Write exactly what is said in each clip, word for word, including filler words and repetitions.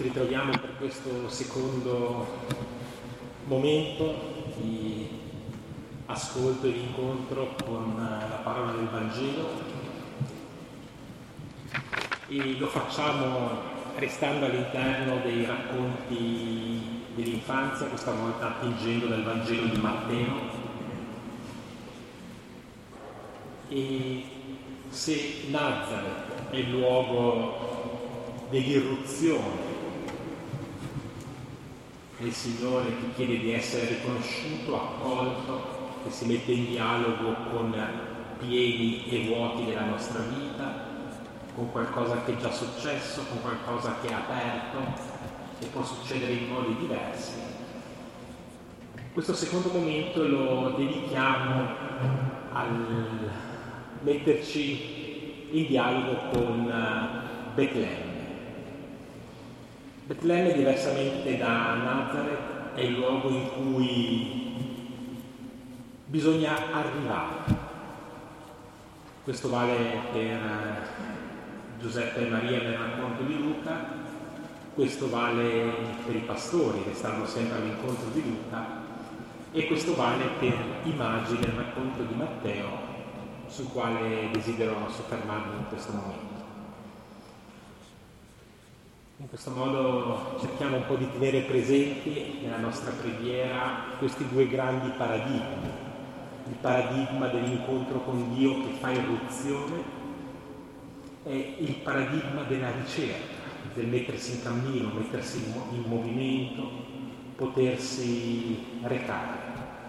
ritroviamo per questo secondo momento di ascolto e di incontro con la parola del Vangelo, e lo facciamo restando all'interno dei racconti dell'infanzia, questa volta attingendo dal Vangelo di Matteo. E se Nazareth è il luogo dell'irruzione del Signore, che chiede di essere riconosciuto, accolto, che si mette in dialogo con pieni e vuoti della nostra vita, con qualcosa che è già successo, con qualcosa che è aperto e può succedere in modi diversi. Questo secondo momento lo dedichiamo al metterci in dialogo con Betlemme. Betlemme, diversamente da Nazareth, è il luogo in cui bisogna arrivare. Questo vale per Giuseppe e Maria nel racconto di Luca, questo vale per i pastori, restando sempre all'incontro di Luca, e questo vale per i magi nel racconto di Matteo, sul quale desidero soffermarmi in questo momento. In questo modo cerchiamo un po' di tenere presenti nella nostra preghiera questi due grandi paradigmi: il paradigma dell'incontro con Dio che fa irruzione e il paradigma della ricerca, del mettersi in cammino, mettersi in movimento, potersi recare.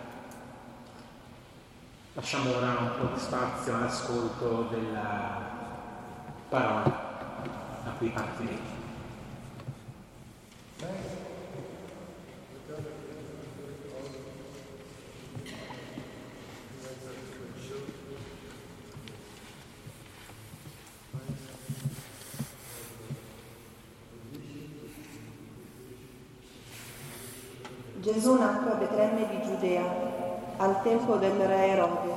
Lasciamo ora un po' di spazio all'ascolto della parola da cui partiremo. Gesù nacque a Betlemme di Giudea, al tempo del re Erode.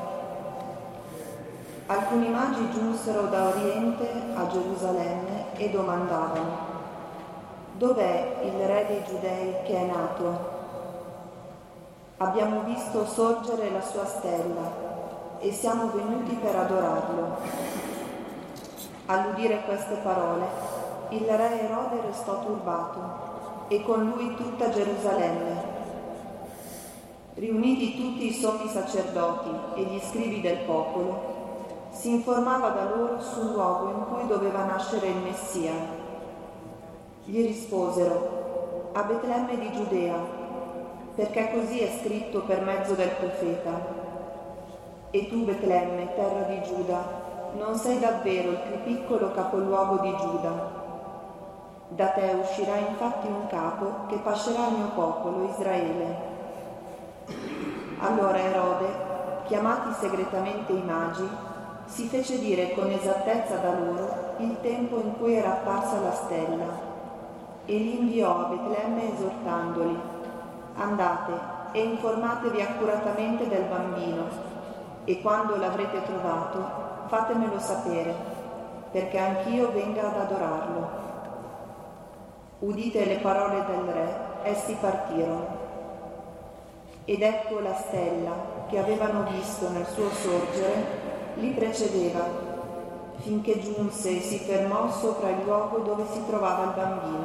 Alcuni magi giunsero da Oriente a Gerusalemme e domandavano: «Dov'è il re dei Giudei che è nato? Abbiamo visto sorgere la sua stella e siamo venuti per adorarlo». All'udire queste parole, il re Erode restò turbato e con lui tutta Gerusalemme. Riuniti tutti i sommi sacerdoti e gli scribi del popolo, si informava da loro sul luogo in cui doveva nascere il Messia. Gli risposero: «A Betlemme di Giudea, perché così è scritto per mezzo del profeta. E tu, Betlemme, terra di Giuda, non sei davvero il più piccolo capoluogo di Giuda. Da te uscirà infatti un capo che pascerà il mio popolo, Israele». Allora Erode, chiamati segretamente i magi, si fece dire con esattezza da loro il tempo in cui era apparsa la stella e li inviò a Betlemme esortandoli: «Andate e informatevi accuratamente del bambino e quando l'avrete trovato fatemelo sapere, perché anch'io venga ad adorarlo». Udite le parole del re, essi partirono. Ed ecco la stella che avevano visto nel suo sorgere li precedeva, finché giunse e si fermò sopra il luogo dove si trovava il bambino.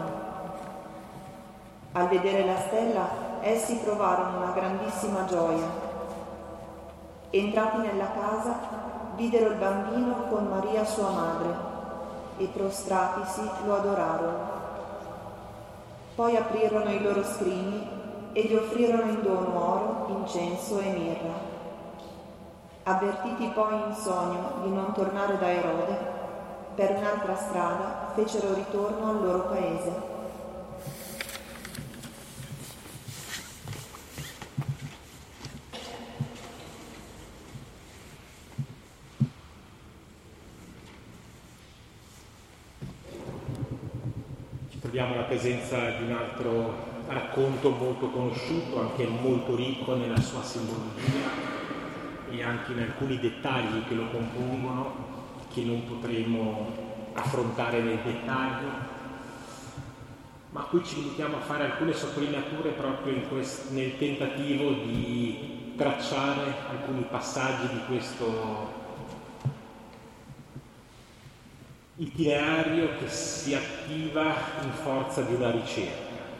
Al vedere la stella, essi provarono una grandissima gioia. Entrati nella casa, videro il bambino con Maria sua madre e prostratisi lo adorarono. Poi aprirono i loro scrigni e gli offrirono in dono oro, incenso e mirra. Avvertiti poi in sogno di non tornare da Erode, per un'altra strada fecero ritorno al loro paese. Ci troviamo alla presenza di un altro racconto molto conosciuto, anche molto ricco nella sua simbologia e anche in alcuni dettagli che lo compongono, che non potremo affrontare nel dettaglio, ma qui ci limitiamo a fare alcune sottolineature proprio in quest- nel tentativo di tracciare alcuni passaggi di questo itinerario che si attiva in forza di una ricerca.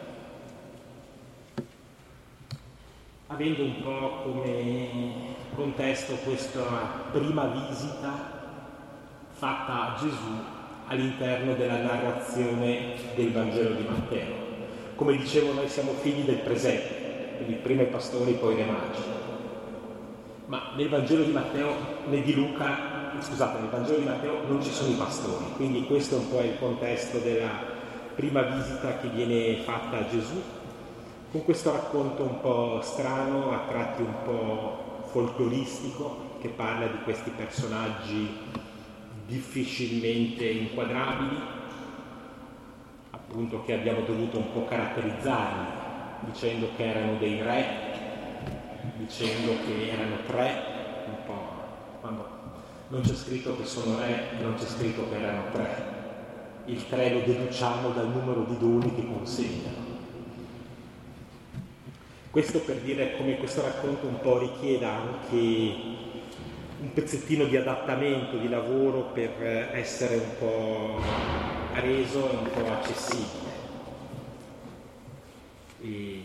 Avendo un po' come contesto questa prima visita fatta a Gesù all'interno della narrazione del Vangelo di Matteo. Come dicevo, noi siamo figli del presente, quindi prima i pastori, poi i re magi. Ma nel Vangelo di Matteo, né di Luca, scusate, nel Vangelo di Matteo non ci sono i pastori, quindi questo è un po' il contesto della prima visita che viene fatta a Gesù, con questo racconto un po' strano, a tratti un po' folcloristico, che parla di questi personaggi difficilmente inquadrabili, appunto, che abbiamo dovuto un po' caratterizzarli, dicendo che erano dei re, dicendo che erano tre, un po' quando non c'è scritto che sono re, non c'è scritto che erano tre. Il tre lo deduciamo dal numero di doni che consegnano. Questo per dire come questo racconto un po' richieda anche un pezzettino di adattamento, di lavoro per essere un po' reso e un po' accessibile. E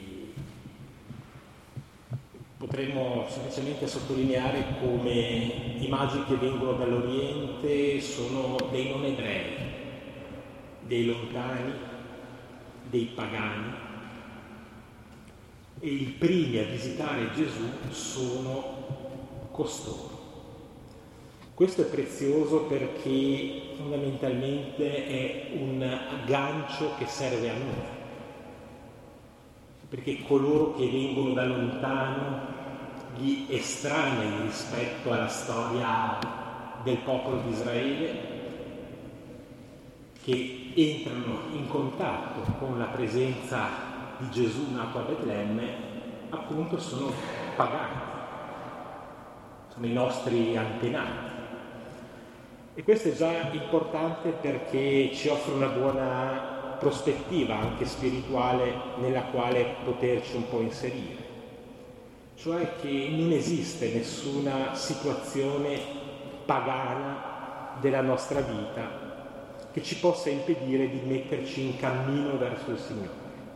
potremmo semplicemente sottolineare come i magi che vengono dall'Oriente sono dei non ebrei, dei lontani, dei pagani, e i primi a visitare Gesù sono costoro. Questo è prezioso perché fondamentalmente è un aggancio che serve a noi, perché coloro che vengono da lontano, gli estranei rispetto alla storia del popolo di Israele, che entrano in contatto con la presenza di Gesù nato a Betlemme, appunto sono pagani, sono i nostri antenati. E questo è già importante perché ci offre una buona prospettiva anche spirituale nella quale poterci un po' inserire. Cioè che non esiste nessuna situazione pagana della nostra vita che ci possa impedire di metterci in cammino verso il Signore.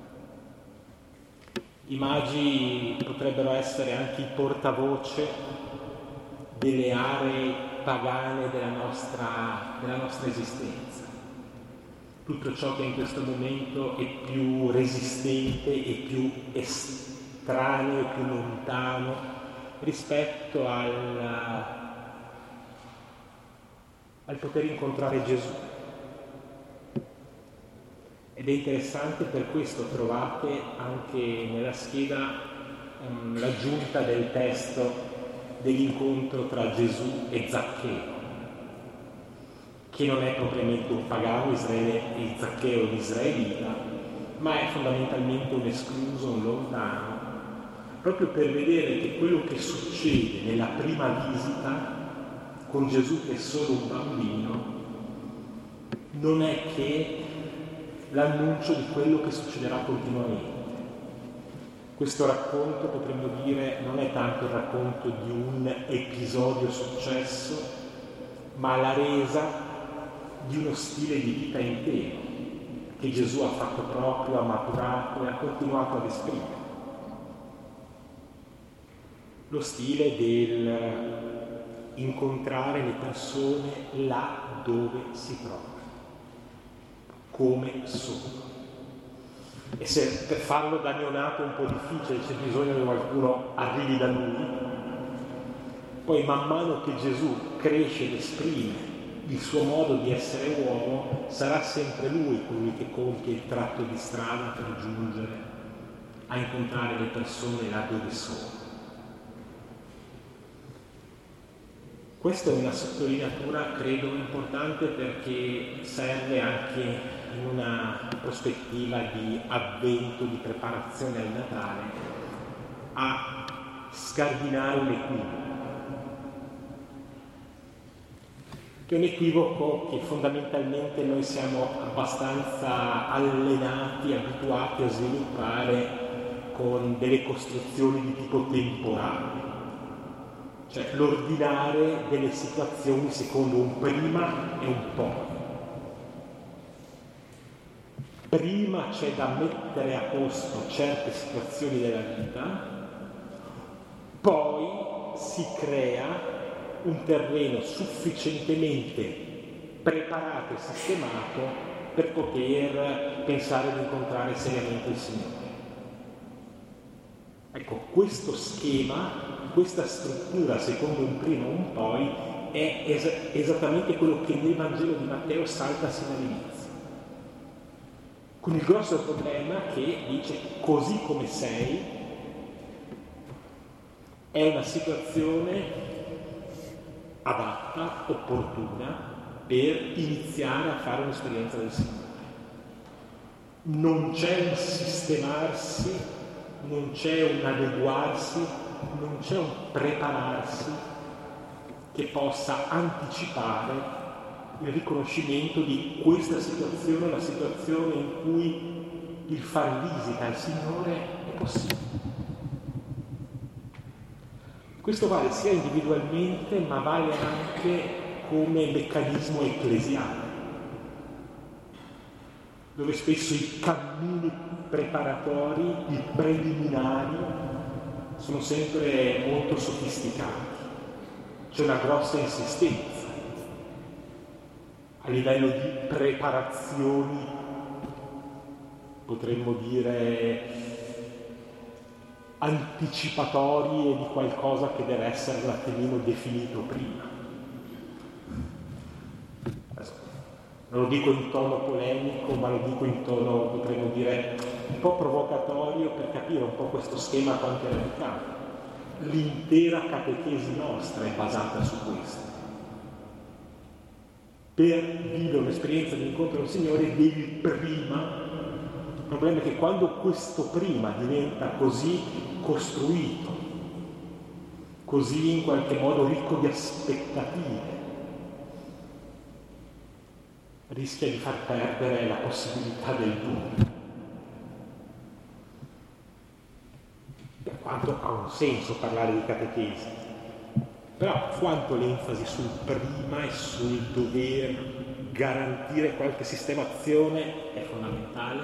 I magi potrebbero essere anche i portavoce delle aree pagane della nostra, della nostra esistenza. Tutto ciò che in questo momento è più resistente e più estraneo e più lontano rispetto al, al poter incontrare Gesù. Ed è interessante, per questo trovate anche nella scheda um, l'aggiunta del testo dell'incontro tra Gesù e Zaccheo, che non è propriamente un pagano, Israele e Zaccheo è un israelita, ma è fondamentalmente un escluso, un lontano, proprio per vedere che quello che succede nella prima visita con Gesù, che è solo un bambino, non è che l'annuncio di quello che succederà continuamente. Questo racconto, potremmo dire, non è tanto il racconto di un episodio successo, ma la resa di uno stile di vita intero che Gesù ha fatto proprio, ha maturato e ha continuato ad esprimere. Lo stile del incontrare le persone là dove si trovano, come sono. E se per farlo da neonato è un po' difficile, c'è bisogno che qualcuno arrivi da lui, poi man mano che Gesù cresce ed esprime il suo modo di essere uomo, sarà sempre lui colui che compie il tratto di strada per giungere a incontrare le persone là dove sono. Questa è una sottolineatura, credo, importante, perché serve anche in una prospettiva di avvento, di preparazione al Natale, a scardinare un equivoco. che è un equivoco che fondamentalmente noi siamo abbastanza allenati, abituati a sviluppare con delle costruzioni di tipo temporale, cioè l'ordinare delle situazioni secondo un prima e un poi. Prima c'è da mettere a posto certe situazioni della vita, poi si crea un terreno sufficientemente preparato e sistemato per poter pensare di incontrare seriamente il Signore. Ecco, questo schema, questa struttura secondo un prima e un poi è es- esattamente quello che nel Vangelo di Matteo salta sino all'inizio. Con il grosso problema che dice così come sei è una situazione adatta, opportuna per iniziare a fare un'esperienza del Signore. Non c'è un sistemarsi, non c'è un adeguarsi, non c'è un prepararsi che possa anticipare il riconoscimento di questa situazione, la situazione in cui il far visita al Signore è possibile. Questo vale sia individualmente, ma vale anche come meccanismo ecclesiale, dove spesso i cammini preparatori, i preliminari, sono sempre molto sofisticati. C'è una grossa insistenza a livello di preparazioni, potremmo dire anticipatorie di qualcosa che deve essere un attimino definito prima. Adesso, non lo dico in tono polemico, ma lo dico in tono, potremmo dire, un po' provocatorio per capire un po' questo schema quanto è radicale. L'intera catechesi nostra è basata su questo. Per vivere un'esperienza di incontro con il Signore devi prima. Il problema è che quando questo prima diventa così costruito, così in qualche modo ricco di aspettative, rischia di far perdere la possibilità del dubbio. Per quanto ha un senso parlare di catechesi. Però quanto l'enfasi sul prima e sul dover garantire qualche sistemazione è fondamentale,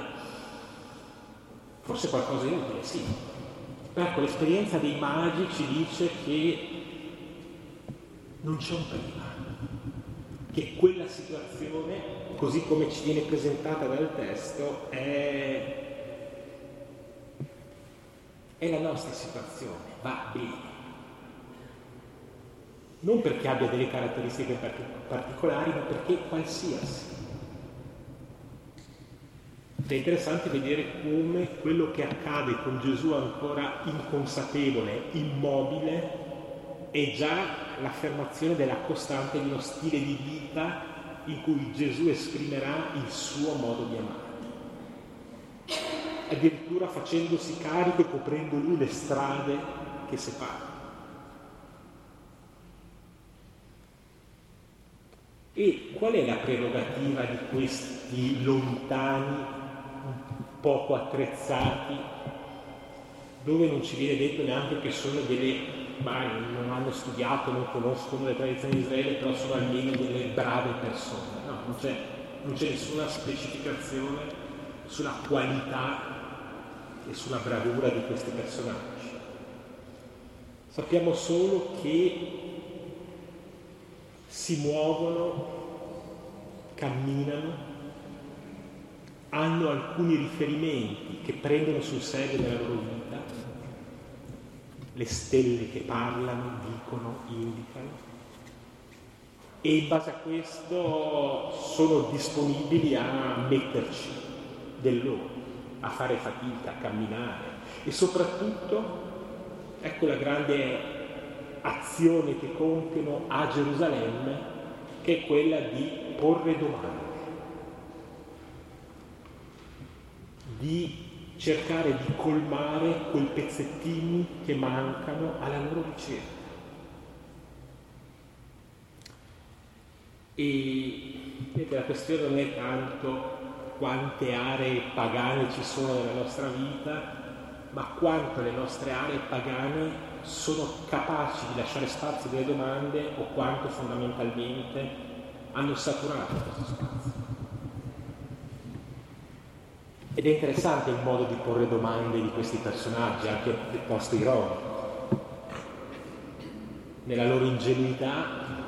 forse qualcosa di utile, sì. Ecco, l'esperienza dei magi ci dice che non c'è un prima, che quella situazione, così come ci viene presentata dal testo, è, è la nostra situazione, va bene. Non perché abbia delle caratteristiche particolari, ma perché qualsiasi. È interessante vedere come quello che accade con Gesù ancora inconsapevole, immobile, è già l'affermazione della costante di uno stile di vita in cui Gesù esprimerà il suo modo di amare. Addirittura facendosi carico e coprendo lui le strade che separano. E qual è la prerogativa di questi lontani, poco attrezzati, dove non ci viene detto neanche che sono delle, ma non hanno studiato, non conoscono le tradizioni di Israele, però sono almeno delle brave persone. No, non c'è, non c'è nessuna specificazione sulla qualità e sulla bravura di questi personaggi. Sappiamo solo che si muovono, camminano, hanno alcuni riferimenti che prendono sul serio della loro vita, le stelle che parlano, dicono, indicano, e in base a questo sono disponibili a metterci del loro, a fare fatica, a camminare, e soprattutto, ecco la grande azione che compiono a Gerusalemme, che è quella di porre domande, di cercare di colmare quei pezzettini che mancano alla loro ricerca. E vedete, la questione non è tanto quante aree pagane ci sono nella nostra vita, ma quanto le nostre aree pagane sono capaci di lasciare spazio delle domande o quanto fondamentalmente hanno saturato questo spazio. Ed è interessante il modo di porre domande di questi personaggi, anche piuttosto ironico. Nella loro ingenuità,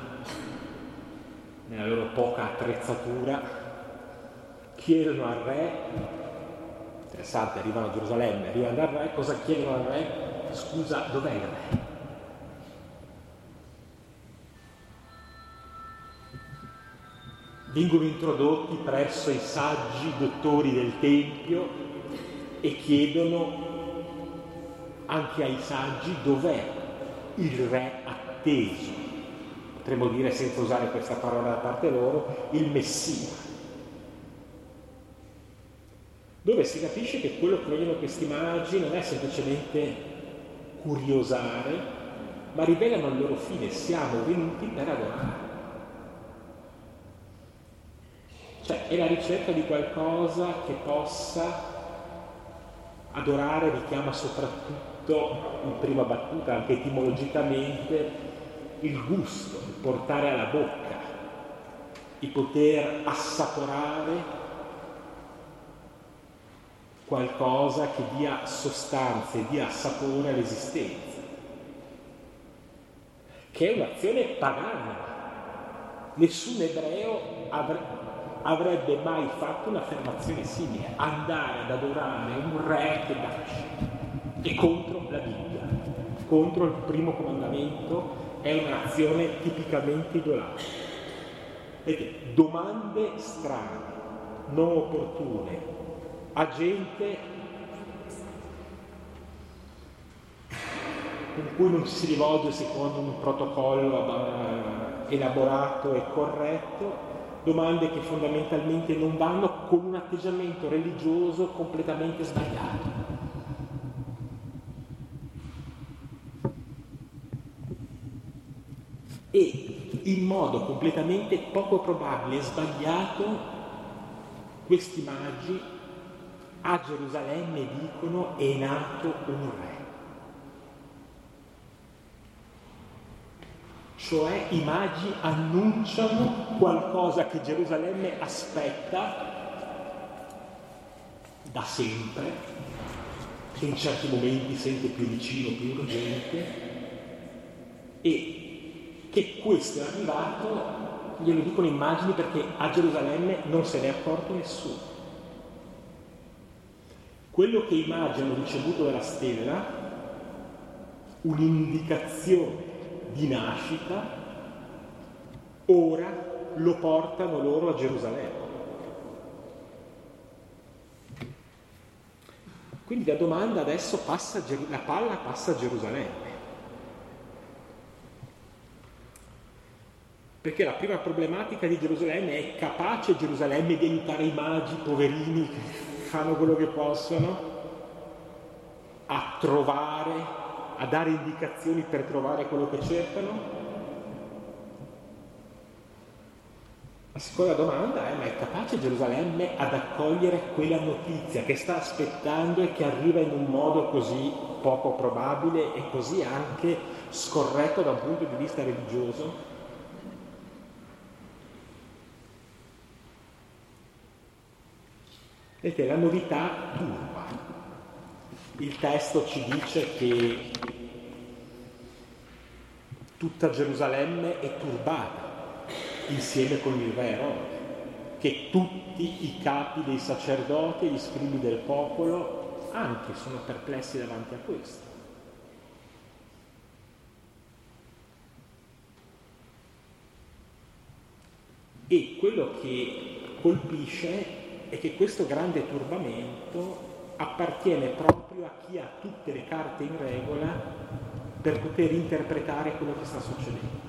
nella loro poca attrezzatura, chiedono al re, interessante, arrivano a Gerusalemme, arrivano dal re, cosa chiedono al re? Scusa, dov'è il re? Vengono introdotti presso i saggi dottori del Tempio e chiedono anche ai saggi dov'è il re atteso, potremmo dire senza usare questa parola da parte loro, il Messia. Dove si capisce che quello che vogliono questi magi non è semplicemente curiosare, ma rivelano il loro fine: siamo venuti per adorare. Cioè è la ricerca di qualcosa che possa adorare, richiama soprattutto in prima battuta, anche etimologicamente, il gusto, il portare alla bocca, il poter assaporare qualcosa che dia sostanza e dia sapore all'esistenza, che è un'azione pagana. Nessun ebreo avrebbe avrebbe mai fatto un'affermazione simile: andare ad adorare un re che nasce. È contro la Bibbia, contro il primo comandamento, è un'azione tipicamente idolatrica. Vedete, domande strane, non opportune, a gente con cui non ci si rivolge secondo un protocollo elaborato e corretto, domande che fondamentalmente non vanno, con un atteggiamento religioso completamente sbagliato. E in modo completamente poco probabile e sbagliato questi magi a Gerusalemme dicono: è nato un re. Cioè i magi annunciano qualcosa che Gerusalemme aspetta da sempre, che in certi momenti sente più vicino, più urgente, e che questo è arrivato, glielo dicono immagini, perché a Gerusalemme non se ne è accorto nessuno. Quello che i magi hanno ricevuto dalla stella, un'indicazione di nascita, ora lo portano loro a Gerusalemme. Quindi la domanda adesso passa a Geru- la palla passa a Gerusalemme, perché la prima problematica di Gerusalemme è: capace Gerusalemme di aiutare i magi poverini che fanno quello che possono a trovare, a dare indicazioni per trovare quello che cercano? La seconda domanda è: ma è capace Gerusalemme ad accogliere quella notizia che sta aspettando e che arriva in un modo così poco probabile e così anche scorretto da un punto di vista religioso? Vedete, la novità turba. Il testo ci dice che tutta Gerusalemme è turbata insieme con il re Erode, che tutti i capi dei sacerdoti e gli scribi del popolo anche sono perplessi davanti a questo. E quello che colpisce è che questo grande turbamento appartiene proprio a chi ha tutte le carte in regola per poter interpretare quello che sta succedendo.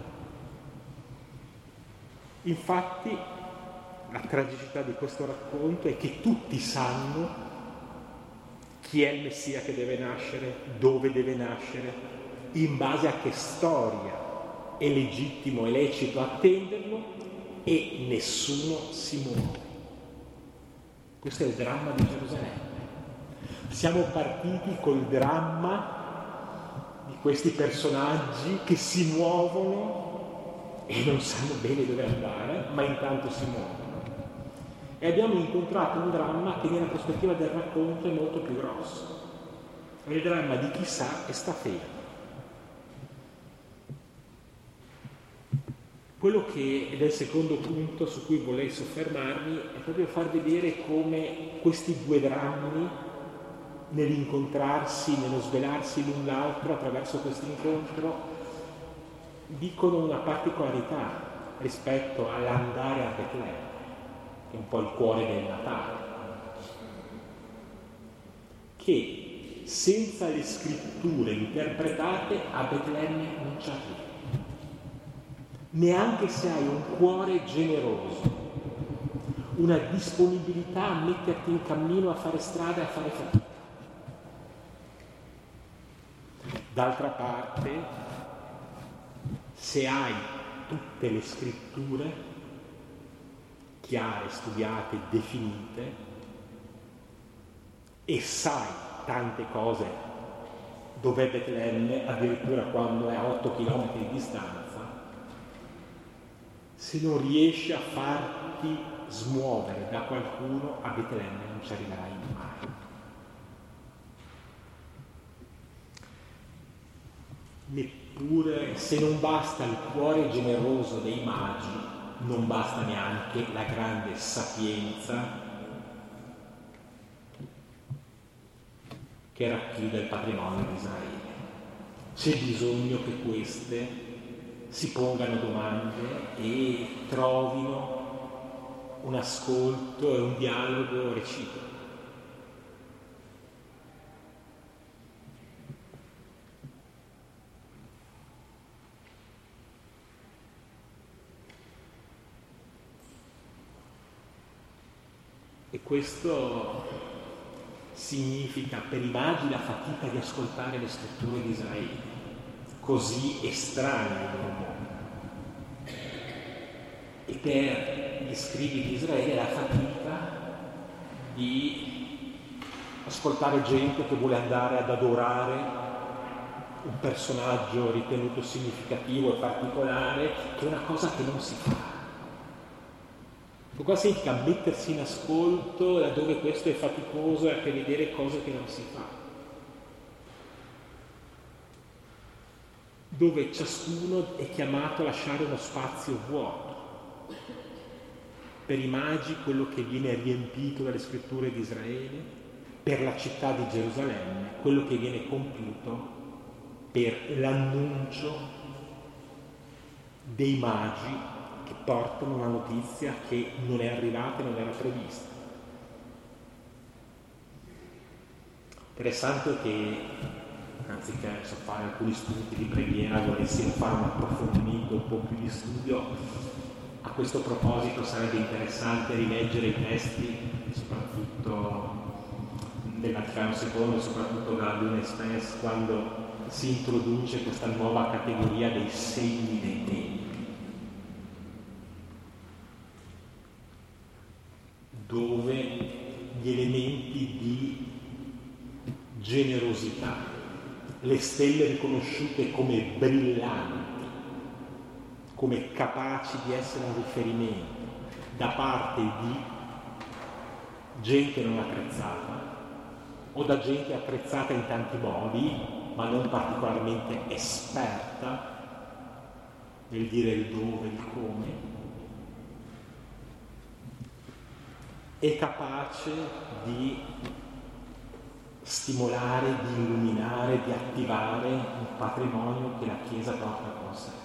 Infatti, la tragicità di questo racconto è che tutti sanno chi è il Messia che deve nascere, dove deve nascere, in base a che storia è legittimo e lecito attenderlo, e nessuno si muove. Questo è il dramma di Gerusalemme. Siamo partiti col dramma di questi personaggi che si muovono e non sanno bene dove andare, ma intanto si muovono. E abbiamo incontrato un dramma che nella prospettiva del racconto è molto più grosso. È il dramma di chi sa e sta fermo. Quello che è il secondo punto su cui vorrei soffermarmi è proprio far vedere come questi due drammi, nell'incontrarsi, nello svelarsi l'un l'altro attraverso questo incontro, dicono una particolarità rispetto all'andare a Betlemme, che è un po' il cuore del Natale, che senza le scritture interpretate a Betlemme non ci arrivi. Neanche se hai un cuore generoso, una disponibilità a metterti in cammino, a fare strada e a fare fatica. D'altra parte, se hai tutte le scritture chiare, studiate, definite, e sai tante cose, dov'è Betlemme, addirittura quando è a otto chilometri di distanza, se non riesci a farti smuovere da qualcuno, a Betlemme non ci arriverai mai. Neppure, se non basta il cuore generoso dei magi, non basta neanche la grande sapienza che racchiude il patrimonio di Israele. C'è bisogno che queste si pongano domande e trovino un ascolto e un dialogo reciproco. E questo significa per i magi la fatica di ascoltare le scritture di Israele, così estranee al loro mondo. E per gli scribi di Israele la fatica di ascoltare gente che vuole andare ad adorare un personaggio ritenuto significativo e particolare, che è una cosa che non si fa. Cosa significa mettersi in ascolto laddove questo è faticoso e per vedere cose che non si fa? Dove ciascuno è chiamato a lasciare uno spazio vuoto. Per i magi quello che viene riempito dalle scritture di Israele, per la città di Gerusalemme quello che viene compiuto per l'annuncio dei magi che portano una notizia che non è arrivata e non era prevista. Interessante che, anziché so, fare alcuni spunti di preghiera, volessimo fare un approfondimento un po' più di studio. A questo proposito sarebbe interessante rileggere i testi, soprattutto del Vaticano secondo, soprattutto dalla Lumen Express, quando si introduce questa nuova categoria dei segni dei tempi, dove gli elementi di generosità, le stelle riconosciute come brillanti, come capaci di essere un riferimento da parte di gente non attrezzata o da gente attrezzata in tanti modi, ma non particolarmente esperta nel dire il dove, il come, è capace di stimolare, di illuminare, di attivare un patrimonio che la Chiesa porta con sé,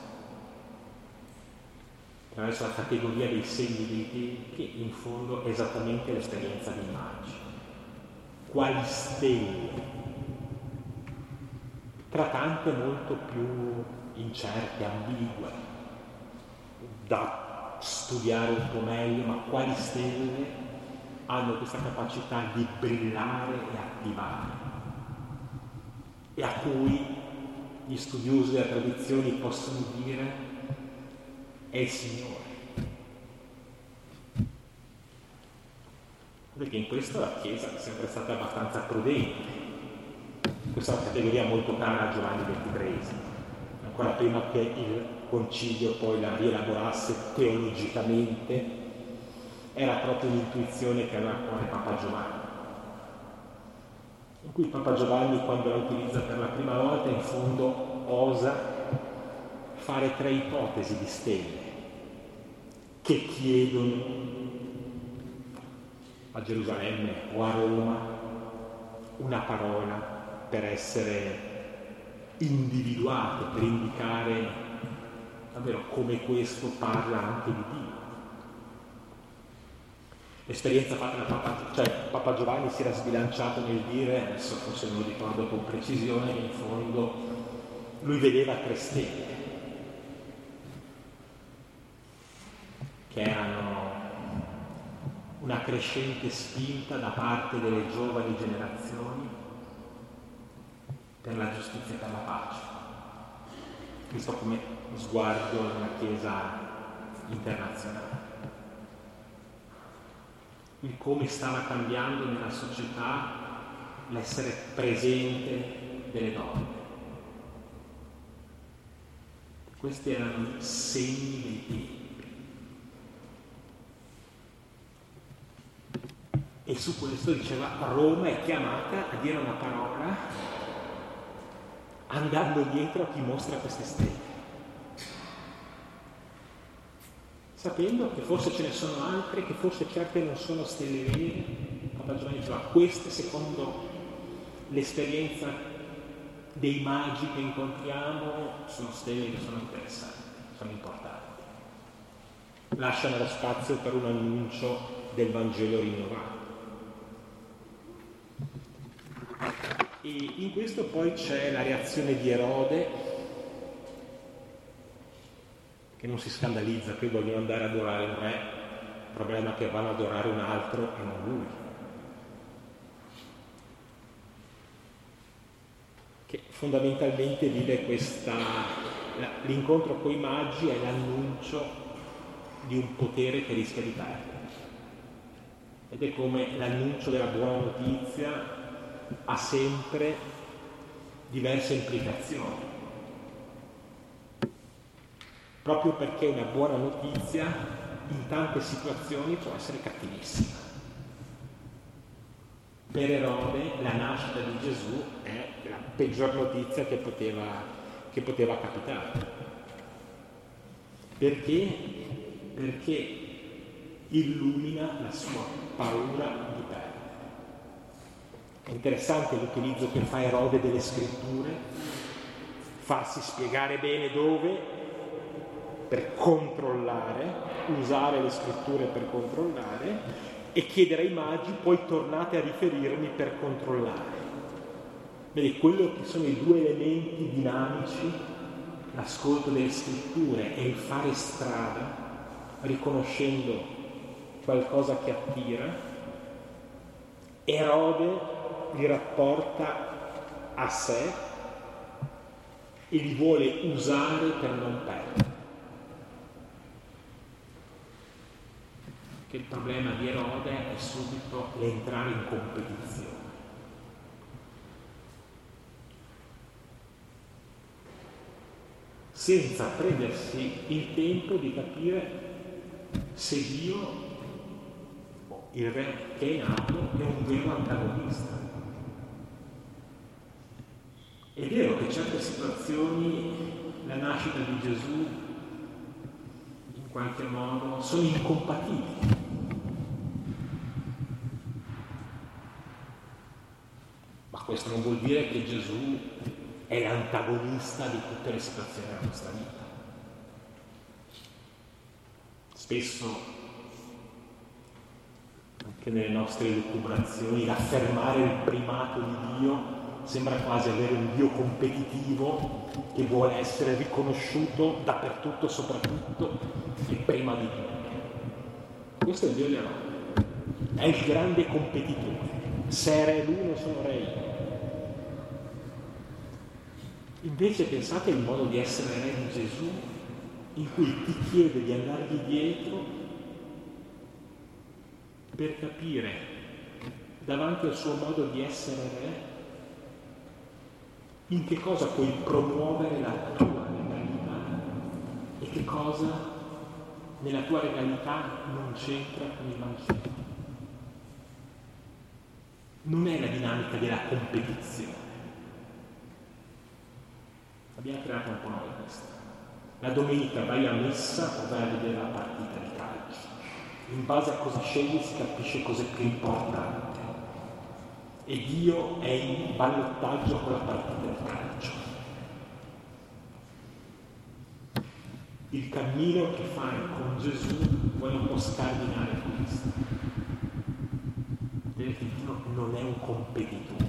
attraverso la categoria dei segni dei tempi, che in fondo è esattamente l'esperienza dei magi. Quali stelle, tra tante molto più incerte, ambigue, da studiare un po' meglio, ma quali stelle hanno questa capacità di brillare e attivare, e a cui gli studiosi delle tradizioni possono dire è il Signore, perché in questo la Chiesa è sempre stata abbastanza prudente. Questa è una categoria molto cara a Giovanni ventitreesimo, ancora prima che il concilio poi la rielaborasse teologicamente, era proprio un'intuizione che aveva a cuore Papa Giovanni, in cui Papa Giovanni, quando la utilizza per la prima volta, in fondo osa fare tre ipotesi di stelle che chiedono a Gerusalemme o a Roma una parola per essere individuate, per indicare davvero come questo parla anche di Dio. L'esperienza fatta da Papa, cioè Papa Giovanni si era sbilanciato nel dire, adesso forse non lo ricordo con precisione, che in fondo lui vedeva tre stelle che erano una crescente spinta da parte delle giovani generazioni per la giustizia e per la pace. Questo come sguardo nella Chiesa internazionale. Il come stava cambiando nella società l'essere presente delle donne. Questi erano i segni dei tempi. E su questo diceva Roma è chiamata a dire una parola andando dietro a chi mostra queste stelle, sapendo che forse ce ne sono altre, che forse certe non sono stelle vere. Papa Giovanni diceva queste, secondo l'esperienza dei magi che incontriamo, sono stelle che sono interessanti, sono importanti, lasciano lo spazio per un annuncio del Vangelo rinnovato. E in questo poi c'è la reazione di Erode, che non si scandalizza, qui vogliono andare ad adorare un re, il problema è che vanno ad adorare un altro e non lui. Che fondamentalmente vive questa, l'incontro con i magi è l'annuncio di un potere che rischia di perdere. Ed è come l'annuncio della buona notizia ha sempre diverse implicazioni, proprio perché una buona notizia in tante situazioni può essere cattivissima. Per Erode la nascita di Gesù è la peggior notizia che poteva, che poteva capitare. Perché? Perché illumina la sua paura di perdere. È interessante l'utilizzo che fa Erode delle scritture, farsi spiegare bene dove per controllare, usare le scritture per controllare e chiedere ai magi poi tornate a riferirmi per controllare. Vedi, quello che sono i due elementi dinamici, l'ascolto delle scritture e il fare strada, riconoscendo qualcosa che attira, Erode li rapporta a sé e li vuole usare per non perdere. Che il problema di Erode è subito l'entrare in competizione. Senza prendersi il tempo di capire se Dio, il re che è nato, è un vero antagonista. È vero che in certe situazioni la nascita di Gesù in qualche modo sono incompatibili. Ma questo non vuol dire che Gesù è l'antagonista di tutte le situazioni della nostra vita. Spesso, anche nelle nostre lucubrazioni, l'affermare il primato di Dio sembra quasi avere un Dio competitivo che vuole essere riconosciuto dappertutto, soprattutto e prima di tutto. Questo è il Dio di Erode, è il grande competitore. Se è re lui, non sono re io. Invece pensate al modo di essere re di Gesù, in cui ti chiede di andargli dietro per capire davanti al suo modo di essere re, in che cosa puoi promuovere la tua regalità e che cosa nella tua regalità non c'entra con il Vangelo. Non è la dinamica della competizione. Abbiamo creato un po' noi questa. La domenica vai a messa o vai a vedere la partita di calcio. In base a cosa scegli si capisce cos'è più importante. E Dio è in ballottaggio con la partita di calcio. Il cammino che fai con Gesù vuole un po' scardinare questo. Perché Dio non è un competitore,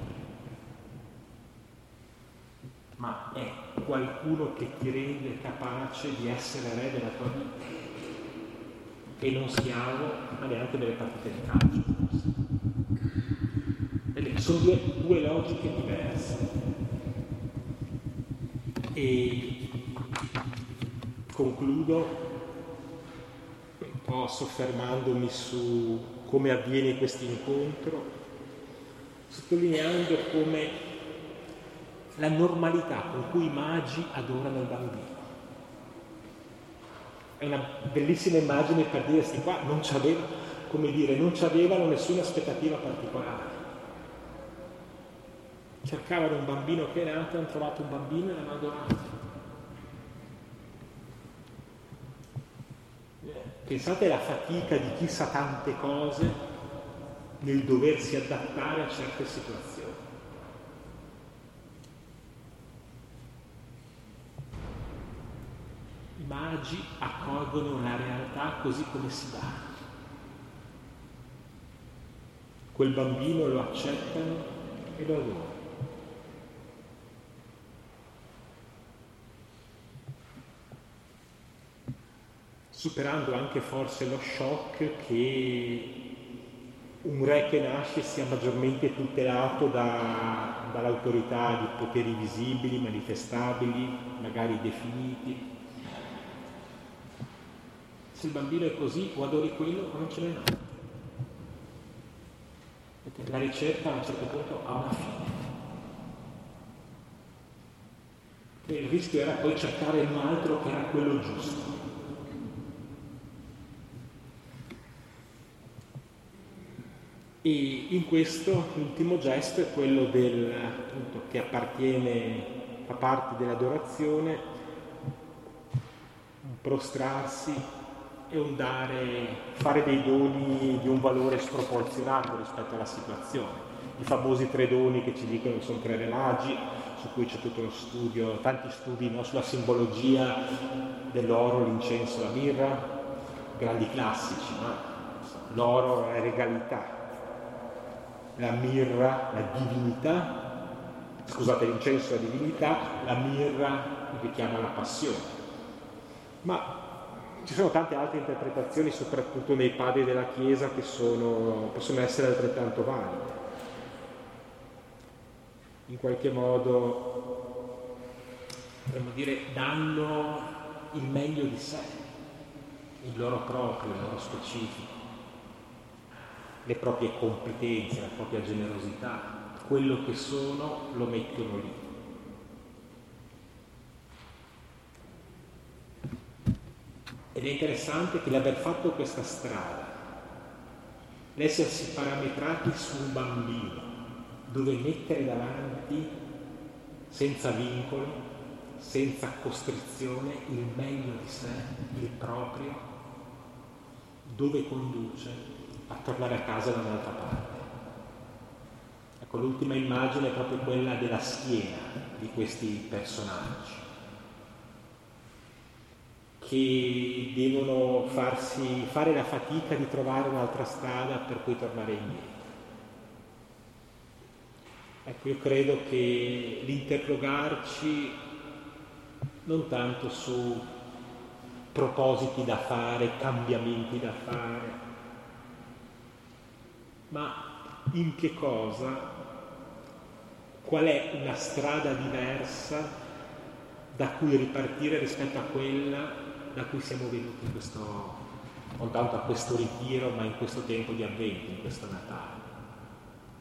ma è qualcuno che ti rende capace di essere re della tua vita e non schiavo, ma neanche delle partite di calcio. Vedete, sono due, due logiche diverse. E concludo un po' soffermandomi su come avviene questo incontro, sottolineando come la normalità con cui i magi adorano il bambino. È una bellissima immagine per dire sti qua non c'aveva, come dire, non c'avevano nessuna aspettativa particolare. Cercavano un bambino che è nato, hanno trovato un bambino e l'hanno adorato. Pensate alla fatica di chi sa tante cose nel doversi adattare a certe situazioni. I magi accolgono la realtà così come si dà. Quel bambino lo accettano e lo adorano. Superando anche forse lo shock che un re che nasce sia maggiormente tutelato da, dall'autorità di poteri visibili, manifestabili, magari definiti. Se il bambino è così, o adori quello o non ce n'è nato. La ricerca a un certo punto ha una fine. E il rischio era poi cercare un altro che era quello giusto. E in questo l'ultimo gesto è quello del, appunto, che appartiene a parte dell'adorazione, un prostrarsi e un dare, fare dei doni di un valore sproporzionato rispetto alla situazione. I famosi tre doni che ci dicono che sono tre re magi, su cui c'è tutto uno studio, tanti studi, no, sulla simbologia dell'oro, l'incenso, la mirra, grandi classici, no? L'oro è regalità, la mirra, la divinità, scusate, l'incenso è la divinità, la mirra richiama la passione. Ma ci sono tante altre interpretazioni, soprattutto nei padri della Chiesa, che sono, possono essere altrettanto valide. In qualche modo, potremmo dire, danno il meglio di sé, il loro proprio, il loro specifico, le proprie competenze, la propria generosità, quello che sono lo mettono lì. Ed è interessante che l'aver fatto questa strada, l'essersi parametrati su un bambino, dove mettere davanti, senza vincolo, senza costrizione, il meglio di sé, il proprio, dove conduce a tornare a casa da un'altra parte. Ecco, l'ultima immagine è proprio quella della schiena di questi personaggi, che devono farsi fare la fatica di trovare un'altra strada per poi tornare indietro. Ecco, io credo che l'interrogarci non tanto su propositi da fare, cambiamenti da fare, ma in che cosa, qual è una strada diversa da cui ripartire rispetto a quella da cui siamo venuti in questo, non tanto a questo ritiro, ma in questo tempo di avvento, in questo Natale.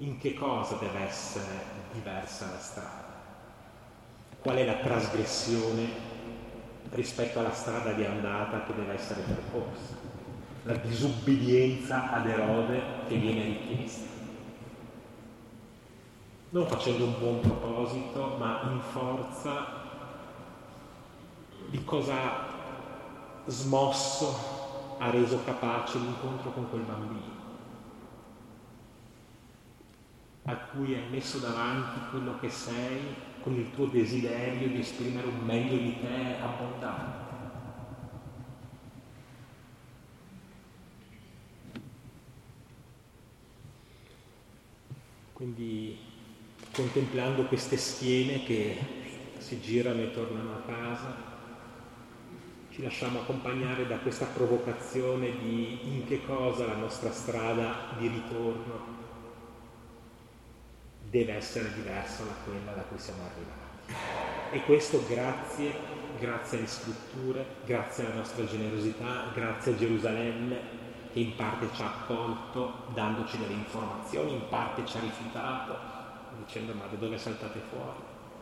in che cosa deve essere diversa la strada, qual è la trasgressione rispetto alla strada di andata che deve essere percorsa, la disubbidienza ad Erode che viene richiesta. Non facendo un buon proposito, ma in forza di cosa smosso ha reso capace l'incontro con quel bambino, a cui hai messo davanti quello che sei con il tuo desiderio di esprimere un meglio di te abbondante. Quindi, contemplando queste schiene che si girano e tornano a casa, ci lasciamo accompagnare da questa provocazione di in che cosa la nostra strada di ritorno deve essere diversa da quella da cui siamo arrivati. E questo grazie, grazie alle scritture, grazie alla nostra generosità, grazie a Gerusalemme che in parte ci ha accolto dandoci delle informazioni, in parte ci ha rifiutato dicendo ma da dove saltate fuori?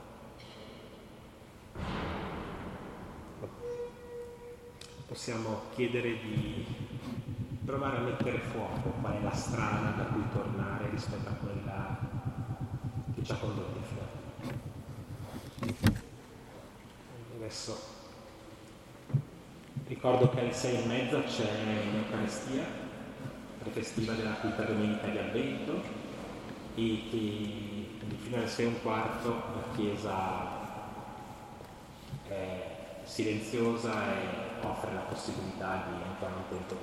Possiamo chiedere di provare a mettere fuoco qual è la strada da cui tornare rispetto a quella che ci ha condotti fuori. Adesso ricordo che alle sei e mezza c'è l'Eucaristia prefestiva della quinta domenica di Avvento e che fino alle sei e un quarto la Chiesa è silenziosa e offre la possibilità di entrare un tempo